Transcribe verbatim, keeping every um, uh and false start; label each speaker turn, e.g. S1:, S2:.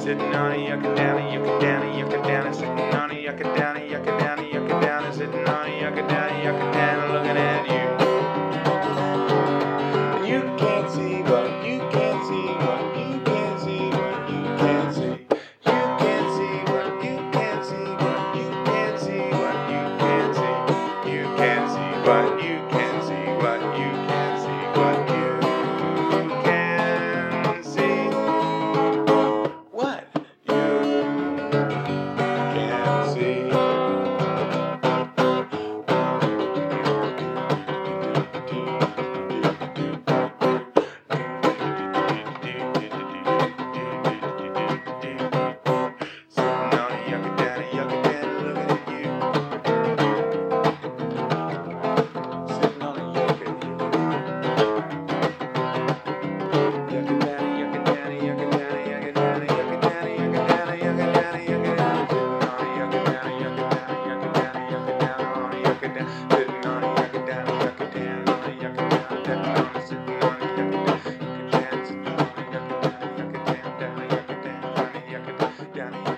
S1: Sitting on a yucca downy, yucca downy, yucca downy, sitting on a yucca downy, yucca downy, yucca downy, sitting on a yucca downy, yucca downy, looking at you. And you can't see what you can't see what you can't see what you can't see. You can't see what you can't see what you can't see what you can't see. You can't see what you can't see what you can't see what you can see. What you can see. Sitting on a yucca daddy, yucca daddy, looking at you. Sitting on a yucca. Yucca daddy, yucca daddy, yucca daddy, yucca daddy, yucca daddy, yucca daddy, yucca daddy, yucca daddy. Sitting on a yucca daddy, yucca daddy, yucca daddy, yucca daddy, yucca daddy, on a yucca daddy, yucca daddy, on a yucca daddy, sitting on a yucca daddy, yucca daddy, sitting on a yucca daddy, yucca daddy, yucca daddy, yucca daddy, on a yucca daddy, yucca daddy, yucca daddy.